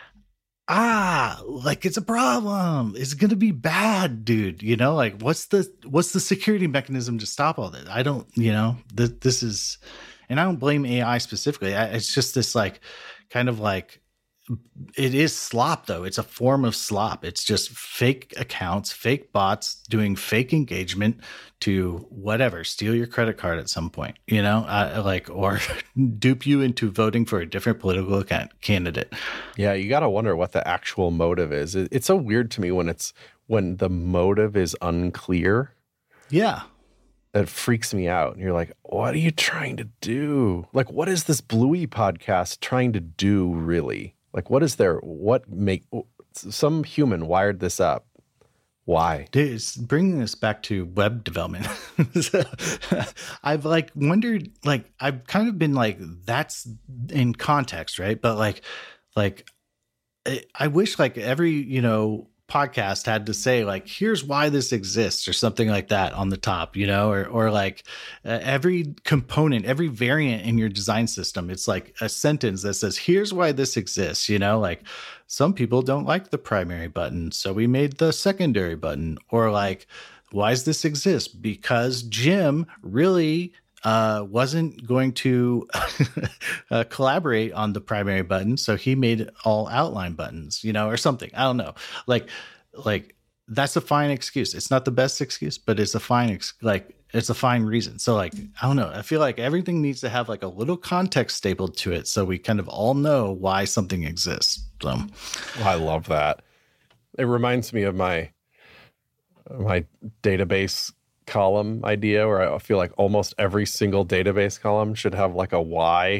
ah, like it's a problem. It's going to be bad, dude. You know, like what's the, what's the security mechanism to stop all this? I don't, you know, th- this is, and I don't blame A I specifically. I, it's just this like kind of like, it is slop though. It's a form of slop. It's just fake accounts, fake bots doing fake engagement to whatever, steal your credit card at some point, you know, uh, like, or dupe you into voting for a different political candidate. Yeah. You got to wonder what the actual motive is. It's so weird to me when it's, when the motive is unclear. Yeah. It freaks me out. And you're like, what are you trying to do? Like, what is this Bluey podcast trying to do really? Like, what is there? What make some human wired this up? Why? Dude, it's bringing us back to web development. I've like wondered, like, I've kind of been like, that's in context, right? But like, like, I wish like every, you know, podcast had to say like, here's why this exists or something like that on the top, you know, or, or like uh, every component, every variant in your design system, it's like a sentence that says, here's why this exists, you know, like some people don't like the primary button, so we made the secondary button. Or like, why does this exist? Because Jim really uh, wasn't going to uh, collaborate on the primary button, so he made all outline buttons, you know, or something. I don't know. Like, like that's a fine excuse. It's not the best excuse, but it's a fine, ex- like it's a fine reason. So like, I don't know. I feel like everything needs to have like a little context stapled to it, so we kind of all know why something exists. So, well, I love that. It reminds me of my my database column idea, where I feel like almost every single database column should have like a why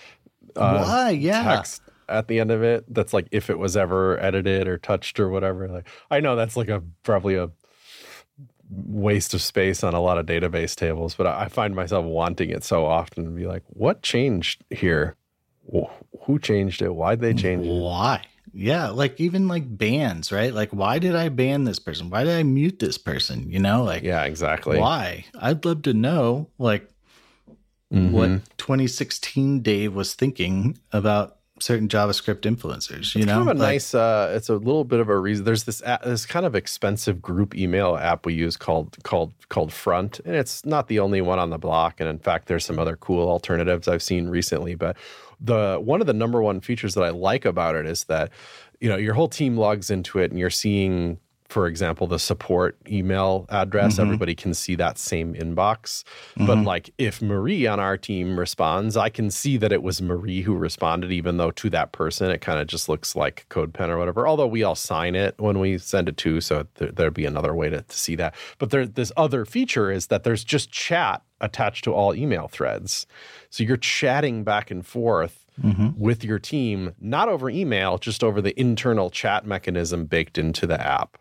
uh, why yeah text at the end of it. That's like if it was ever edited or touched or whatever. Like, I know that's like a probably a waste of space on a lot of database tables, but I find myself wanting it so often to be like, what changed here? Who changed it? Why'd they change it? Why? Yeah, like even like bans, right? Like, why did I ban this person? Why did I mute this person? You know, like, yeah, exactly. Why? I'd love to know, like, mm-hmm. what twenty sixteen Dave was thinking about certain JavaScript influencers. You it's know, kind of a like, nice. Uh, it's a little bit of a reason. There's this app, this kind of expensive group email app we use called called called Front, and it's not the only one on the block. And in fact, there's some other cool alternatives I've seen recently, but. The one of the number one features that I like about it is that, you know, your whole team logs into it and you're seeing, for example, the support email address. Mm-hmm. Everybody can see that same inbox. Mm-hmm. But like if Marie on our team responds, I can see that it was Marie who responded, even though to that person, it kind of just looks like CodePen or whatever. Although we all sign it when we send it to, so th- there'd be another way to, to see that. But there, this other feature is that there's just chat attached to all email threads. So you're chatting back and forth mm-hmm. with your team, not over email, just over the internal chat mechanism baked into the app.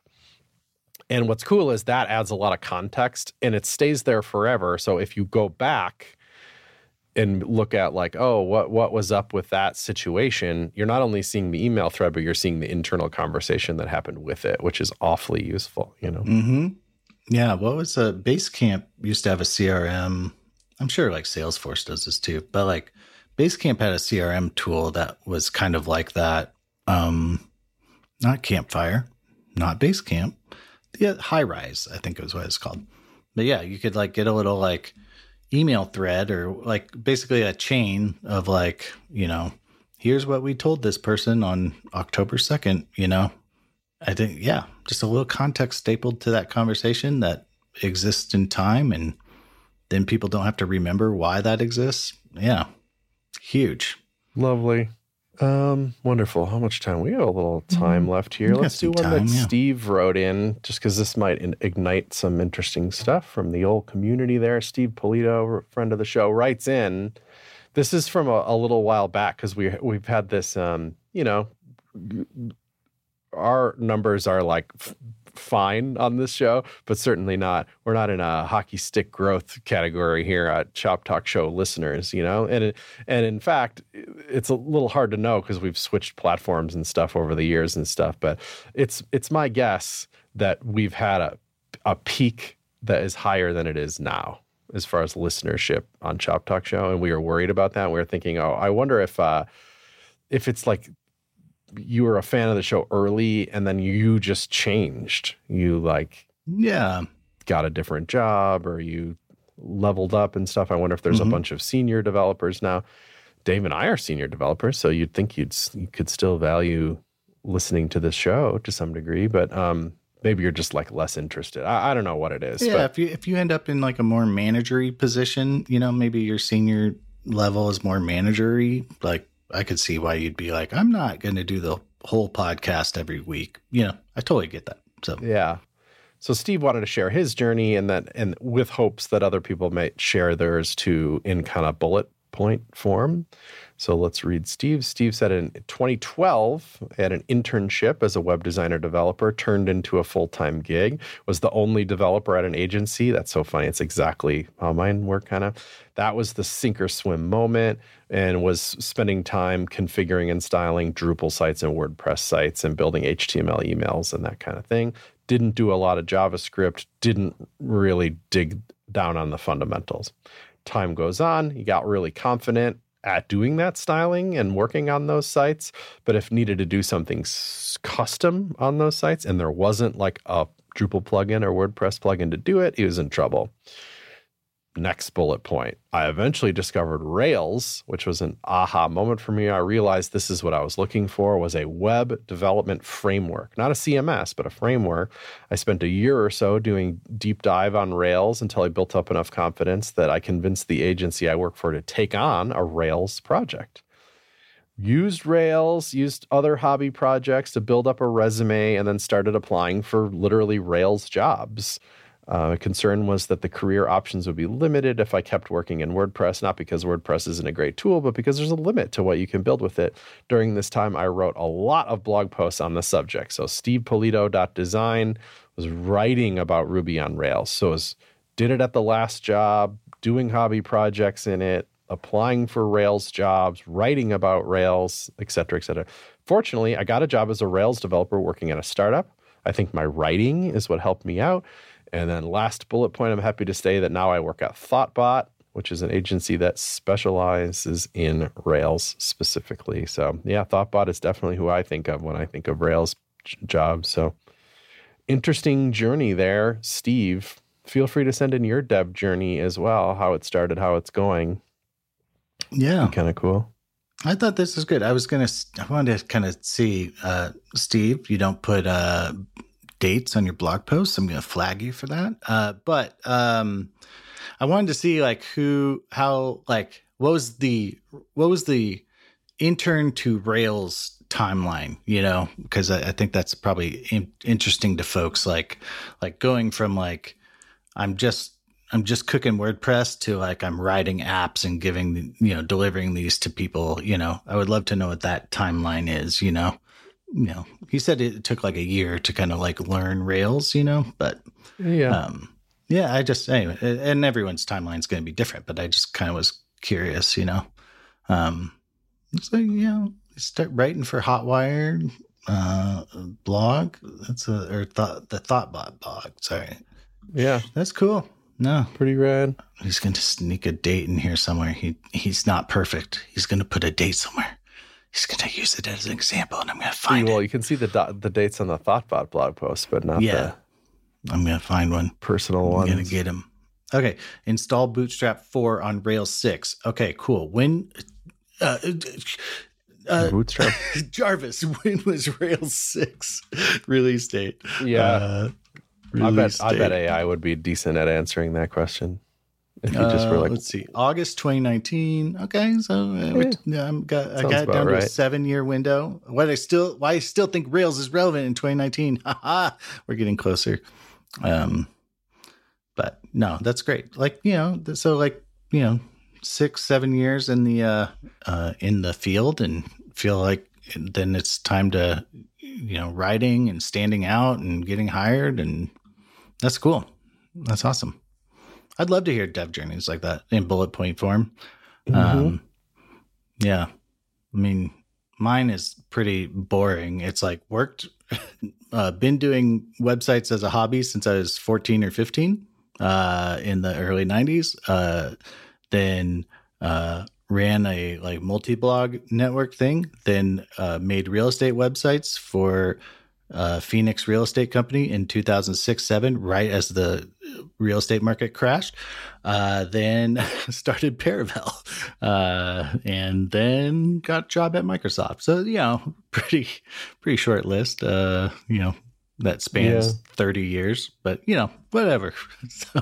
And what's cool is that adds a lot of context and it stays there forever. So if you go back and look at like, oh, what what was up with that situation, you're not only seeing the email thread, but you're seeing the internal conversation that happened with it, which is awfully useful, you know? Mm-hmm. Yeah. What was a Basecamp used to have a C R M. I'm sure like Salesforce does this too, but like Basecamp had a C R M tool that was kind of like that. Um, not Campfire, not Basecamp. Yeah, Highrise, I think it was what it's called. But yeah, you could like get a little like email thread or like basically a chain of like, you know, here's what we told this person on October second, you know. I think, yeah, just a little context stapled to that conversation that exists in time, and then people don't have to remember why that exists. Yeah, huge. Lovely. Um, wonderful. How much time? We have a little time left here. Let's do one time, that yeah. Steve wrote in, just because this might in- ignite some interesting stuff from the old community there. Steve Polito, friend of the show, writes in. This is from a, a little while back because we we've had this. Um, you know, our numbers are like f- fine on this show, but certainly not. We're not in a hockey stick growth category here at Shop Talk Show listeners, you know? And, it, and in fact, it's a little hard to know because we've switched platforms and stuff over the years and stuff, but it's, it's my guess that we've had a, a peak that is higher than it is now as far as listenership on Shop Talk Show. And we were worried about that. We were thinking, oh, I wonder if, uh, if it's like, you were a fan of the show early and then you just changed. You like, yeah, got a different job or you leveled up and stuff. I wonder if there's mm-hmm. a bunch of senior developers now. Dave and I are senior developers, so you'd think you'd you could still value listening to this show to some degree, but um, maybe you're just like less interested. I, I don't know what it is. Yeah, but. if you if you end up in like a more managery position, you know, maybe your senior level is more managery. Like I could see why you'd be like, I'm not going to do the whole podcast every week. You know, I totally get that. So yeah. So Steve wanted to share his journey, and that, and with hopes that other people might share theirs too in kind of bullet point form. So let's read Steve. Steve said in twenty twelve, had an internship as a web designer developer, turned into a full-time gig, was the only developer at an agency. That's so funny. It's exactly how mine work kind of. That was the sink or swim moment, and was spending time configuring and styling Drupal sites and WordPress sites and building H T M L emails and that kind of thing. Didn't do a lot of JavaScript, didn't really dig down on the fundamentals. Time goes on, he got really confident at doing that styling and working on those sites. But if needed to do something s- custom on those sites and there wasn't like a Drupal plugin or WordPress plugin to do it, he was in trouble. Next bullet point. I eventually discovered Rails, which was an aha moment for me. I realized this is what I was looking for, was a web development framework, not a C M S, but a framework. I spent a year or so doing deep dive on Rails until I built up enough confidence that I convinced the agency I work for to take on a Rails project. Used Rails, used other hobby projects to build up a resume, and then started applying for literally Rails jobs. Uh, concern was that the career options would be limited if I kept working in WordPress, not because WordPress isn't a great tool, but because there's a limit to what you can build with it. During this time, I wrote a lot of blog posts on the subject. So steve polito dot design was writing about Ruby on Rails. So it was, did it at the last job, doing hobby projects in it, applying for Rails jobs, writing about Rails, et cetera, et cetera. Fortunately, I got a job as a Rails developer working at a startup. I think my writing is what helped me out. And then last bullet point, I'm happy to say that now I work at Thoughtbot, which is an agency that specializes in Rails specifically. So yeah, Thoughtbot is definitely who I think of when I think of Rails j- jobs. So interesting journey there. Steve, feel free to send in your dev journey as well, how it started, how it's going. Yeah. Kind of cool. I thought this was good. I was going to, I wanted to kind of see, uh, Steve, you don't put, uh, dates on your blog posts. I'm going to flag you for that. Uh, but um, I wanted to see like who, how, like, what was the, what was the intern to Rails timeline, you know, because I, I think that's probably in, interesting to folks, like, like going from like, I'm just, I'm just cooking WordPress to like, I'm writing apps and giving, you know, delivering these to people, you know. I would love to know what that timeline is, you know. You know, he said it took like a year to kind of like learn Rails, you know, but yeah, um, yeah, I just, anyway, and everyone's timeline is going to be different, but I just kind of was curious, you know. Um, so, you know, start writing for Hotwire uh, blog. That's a, or thought, the Thoughtbot blog. Sorry. Yeah. That's cool. No. Pretty rad. He's going to sneak a date in here somewhere. He He's not perfect. He's going to put a date somewhere. He's going to use it as an example, and I'm going to find well, it. Well, you can see the do- the dates on the Thoughtbot blog post, but not yeah. the I'm going to find one. Personal I'm ones. going to get him. Okay. Install Bootstrap four on Rails six. Okay, cool. When uh, uh, Bootstrap Jarvis, when was Rails six release date? Yeah. Uh, I bet date. I bet A I would be decent at answering that question. If you just were like, uh, let's see, August twenty nineteen. Okay, so uh, we, yeah, I'm got, I got it down to right. a seven-year window. What I still, why I still think Rails is relevant in twenty nineteen. Haha, we're getting closer. Um, but no, that's great. Like you know, so like you know, six, seven years in the uh, uh, in the field, and feel like then it's time to you know writing and standing out and getting hired, and that's cool. That's awesome. I'd love to hear dev journeys like that in bullet point form. Mm-hmm. Um, yeah. I mean, mine is pretty boring. It's like worked, uh, been doing websites as a hobby since I was fourteen or fifteen, uh, in the early nineties. Uh, then, uh, ran a like multi-blog network thing, then, uh, made real estate websites for, uh, Phoenix Real Estate Company in two thousand six seven, right as the real estate market crashed. Uh, then started Paravel, uh, and then got a job at Microsoft. So, you know, pretty, pretty short list, uh, you know, that spans yeah. thirty years, but, you know, whatever. So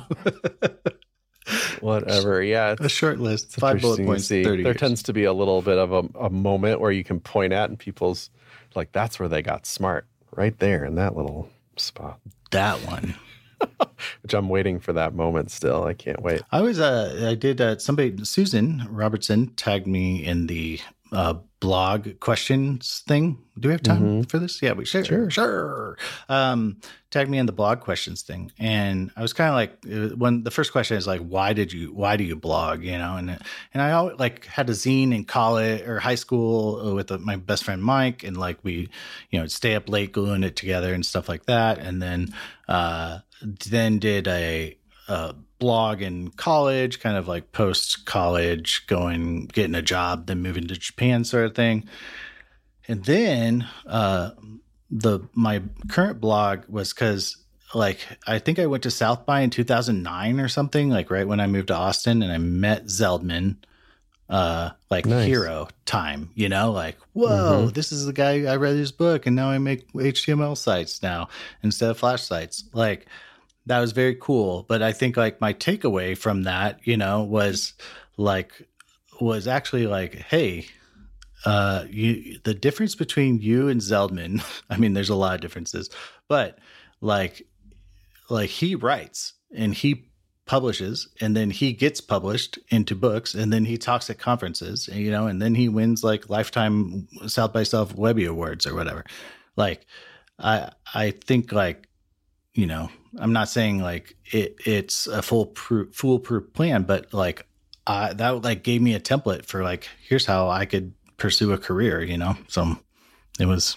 whatever. Yeah. It's a short list. It's five bullet points, thirty There years. Tends to be a little bit of a, a moment where you can point at and people's like, that's where they got smart right there in that little spot. That one. Which I'm waiting for that moment still. I can't wait. I was, uh, I did, uh, somebody, Susan Robertson tagged me in the uh, blog questions thing. Do we have time mm-hmm. for this? Yeah, we sure, sure. Sure. Um, tagged me in the blog questions thing. And I was kind of like, when the first question is like, why did you, why do you blog? You know, and, and I always like had a zine in college or high school with my best friend, Mike. And like, we, you know, stay up late gluing it together and stuff like that. And then, uh, then did a, a blog in college, kind of like post college, going, getting a job, then moving to Japan sort of thing. And then, uh, the, my current blog was cause like, I think I went to South by in two thousand nine or something, like right when I moved to Austin, and I met Zeldman, uh, like nice. Hero time, you know, like, whoa, mm-hmm. this is the guy, I read his book and now I make H T M L sites now instead of Flash sites. Like, that was very cool. But I think like my takeaway from that, you know, was like, was actually like, hey, uh, you, the difference between you and Zeldman, I mean, there's a lot of differences, but like, like he writes and he publishes and then he gets published into books and then he talks at conferences, you know, and then he wins like lifetime South by South Webby awards or whatever. Like, I, I think like, you know, I'm not saying like it, it's a full proof, foolproof plan, but like uh, that like gave me a template for like, here's how I could pursue a career, you know? So it was,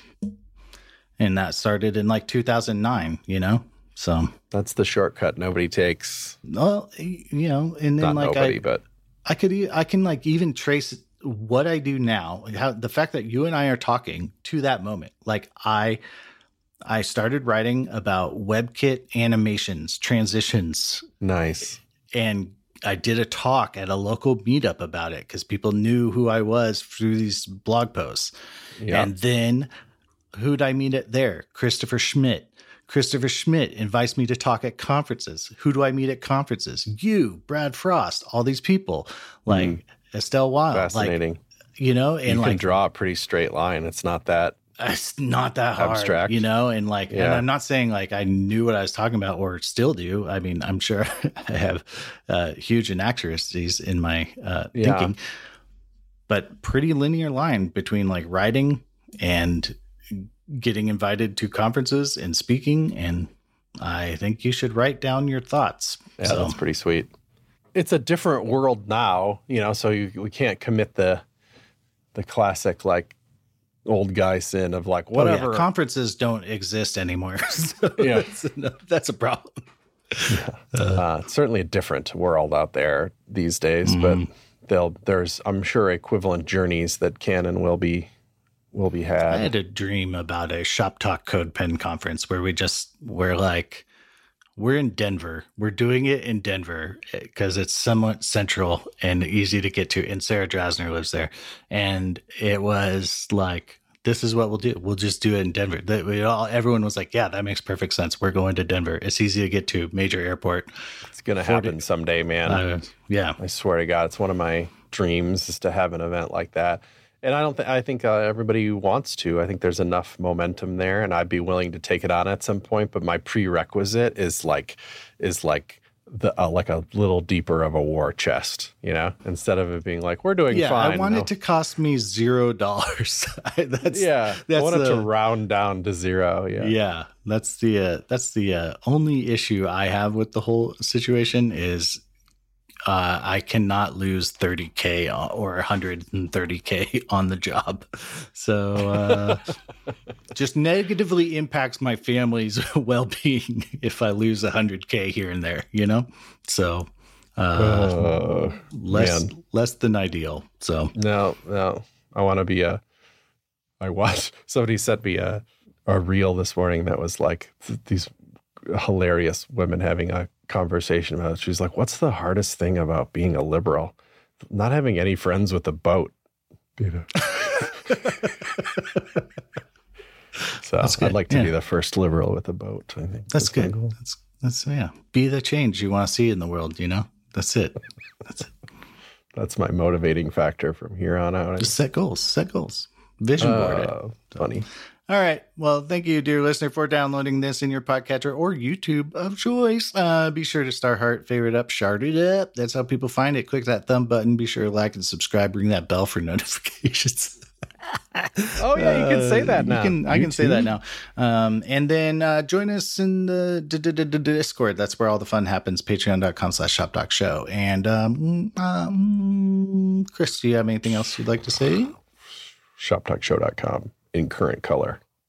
and that started in like two thousand nine, you know? So that's the shortcut nobody takes. Well, you know, and then not like nobody, I, but I could, I can like even trace what I do now, how the fact that you and I are talking to that moment. Like I, I started writing about WebKit animations, transitions. Nice. And I did a talk at a local meetup about it because people knew who I was through these blog posts. Yeah. And then who'd I meet at there? Christopher Schmidt. Christopher Schmidt invites me to talk at conferences. Who do I meet at conferences? You, Brad Frost, all these people like mm. Estelle Wild. Fascinating. Like, you know, and you can like draw a pretty straight line. It's not that. It's not that hard, abstract, you know, and like, yeah. and I'm not saying like I knew what I was talking about or still do. I mean, I'm sure I have uh, huge inaccuracies in my uh, yeah. thinking, but pretty linear line between like writing and getting invited to conferences and speaking. And I think you should write down your thoughts. Yeah, so. That's pretty sweet. It's a different world now, you know, so you, we can't commit the the classic like old guy sin of like whatever. Oh, yeah. Conferences don't exist anymore. So yeah, that's a, that's a problem. Yeah. Uh, it's certainly a different world out there these days, mm-hmm. but they'll there's I'm sure equivalent journeys that can and will be will be had. I had a dream about a Shop Talk Code Pen conference where we just we're like we're in Denver. We're doing it in Denver because it's somewhat central and easy to get to. And Sarah Drasner lives there. And it was like, this is what we'll do. We'll just do it in Denver. That we all, everyone was like, yeah, that makes perfect sense. We're going to Denver. It's easy to get to, major airport. It's going to happen someday, man. Uh, yeah. I swear to God, it's one of my dreams is to have an event like that. And I don't think, I think uh, everybody wants to. I think there's enough momentum there and I'd be willing to take it on at some point. But my prerequisite is like, is like the, uh, like a little deeper of a war chest, you know, instead of it being like, we're doing yeah, fine. I want no. it to cost me zero dollars. that's, yeah. That's I want the, it to round down to zero. Yeah. Yeah. That's the, uh, that's the uh, only issue I have with the whole situation is, Uh, I cannot lose thirty K or one hundred thirty K on the job. So uh, just negatively impacts my family's well-being if I lose one hundred K here and there, you know? So uh, uh, less man. less than ideal. So no, no. I want to be a – I watched – somebody sent me a a reel this morning that was like th- these hilarious women having a conversation about it. She's like, what's the hardest thing about being a liberal? Not having any friends with a boat. You know? So I'd like to yeah. be the first liberal with a boat. I think that's, that's good. That's that's yeah. Be the change you want to see in the world. You know, that's it. That's it. That's my motivating factor from here on out. Just set goals. Set goals. Vision board uh, it. Funny. All right. Well, thank you, dear listener, for downloading this in your podcatcher or YouTube of choice. Uh, be sure to star, heart, favorite up, shard it up. That's how people find it. Click that thumb button. Be sure to like and subscribe. Ring that bell for notifications. Oh yeah, you can say that now. You can, I can say that now. Um, and then uh, join us in the d- d- d- d- Discord. That's where all the fun happens. Patreon.com slash Shop Talk Show. And um, um, Chris, do you have anything else you'd like to say? shop talk show dot com in current color.